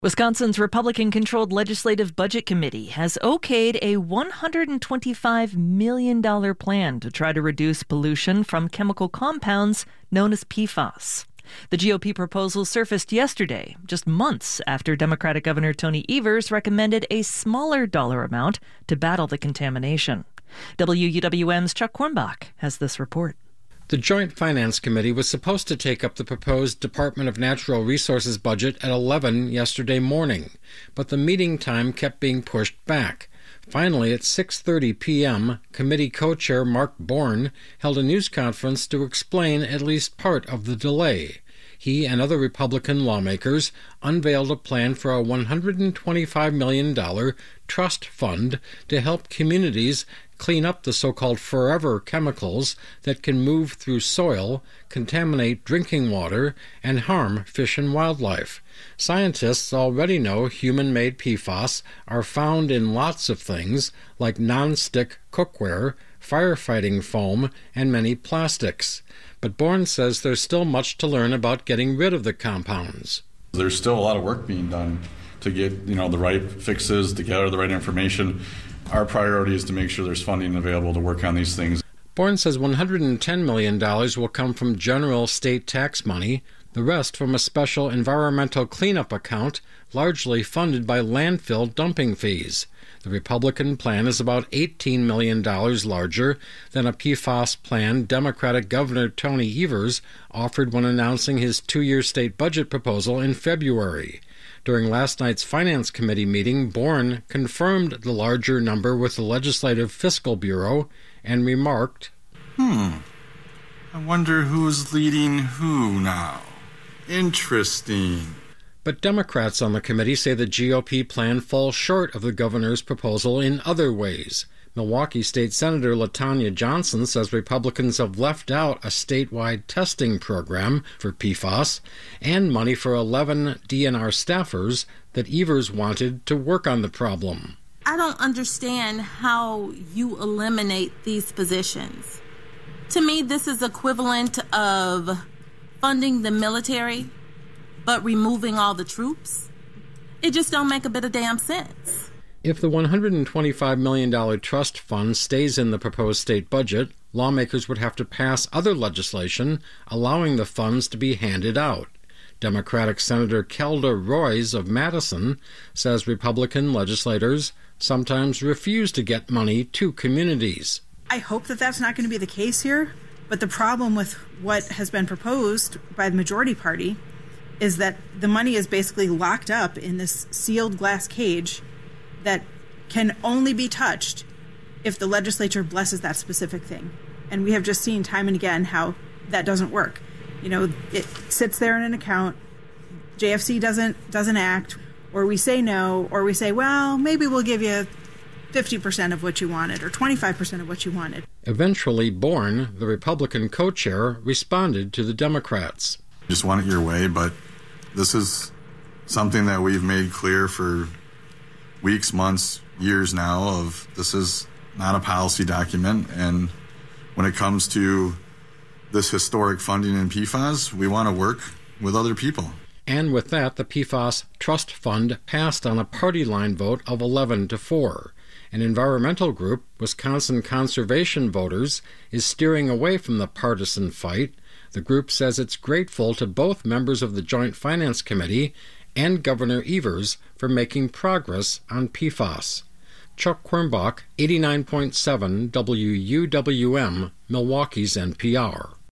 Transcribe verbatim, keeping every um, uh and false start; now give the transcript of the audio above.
Wisconsin's Republican-controlled Legislative Budget Committee has okayed a one hundred twenty-five million dollars plan to try to reduce pollution from chemical compounds known as P FAS. The G O P proposal surfaced yesterday, just months after Democratic Governor Tony Evers recommended a smaller dollar amount to battle the contamination. W U W M's Chuck Kornbach has this report. The Joint Finance Committee was supposed to take up the proposed Department of Natural Resources budget at eleven yesterday morning, but the meeting time kept being pushed back. Finally, at six thirty p.m., committee co-chair Mark Bourne held a news conference to explain at least part of the delay. He and other Republican lawmakers unveiled a plan for a one hundred twenty-five million dollars trust fund to help communities clean up the so-called forever chemicals that can move through soil, contaminate drinking water, and harm fish and wildlife. Scientists already know human-made P FAS are found in lots of things like non-stick cookware, firefighting foam, and many plastics. But Bourne says there's still much to learn about getting rid of the compounds. There's still a lot of work being done to get, you know, the right fixes, to gather the right information. Our priority is to make sure there's funding available to work on these things. Bourne says one hundred ten million dollars will come from general state tax money, the rest from a special environmental cleanup account largely funded by landfill dumping fees. The Republican plan is about eighteen million dollars larger than a P FAS plan Democratic Governor Tony Evers offered when announcing his two-year state budget proposal in February. During last night's Finance Committee meeting, Bourne confirmed the larger number with the Legislative Fiscal Bureau and remarked, Hmm, I wonder who's leading who now. Interesting. But Democrats on the committee say the G O P plan falls short of the governor's proposal in other ways. Milwaukee State Senator LaTanya Johnson says Republicans have left out a statewide testing program for P FAS and money for eleven D N R staffers that Evers wanted to work on the problem. I don't understand how you eliminate these positions. To me, this is equivalent of funding the military but removing all the troops. It just don't make a bit of damn sense. If the one hundred twenty-five million dollars trust fund stays in the proposed state budget, lawmakers would have to pass other legislation allowing the funds to be handed out. Democratic Senator Kelda Roys of Madison says Republican legislators sometimes refuse to get money to communities. I hope that that's not going to be the case here, but the problem with what has been proposed by the majority party is that the money is basically locked up in this sealed glass cage that can only be touched if the legislature blesses that specific thing. And we have just seen time and again how that doesn't work. You know, it sits there in an account, J F C doesn't doesn't act, or we say no, or we say, well, maybe we'll give you fifty percent of what you wanted or twenty-five percent of what you wanted. Eventually, Bourne, the Republican co-chair, responded to the Democrats. Just want it your way, but this is something that we've made clear for weeks, months, years now of this is not a policy document. And when it comes to this historic funding in P FAS, we want to work with other people. And with that, the P FAS Trust Fund passed on a party line vote of eleven to four. An environmental group, Wisconsin Conservation Voters, is steering away from the partisan fight. The group says it's grateful to both members of the Joint Finance Committee and Governor Evers for making progress on P FAS. Chuck Kornbach, eighty-nine point seven W U W M, Milwaukee's N P R.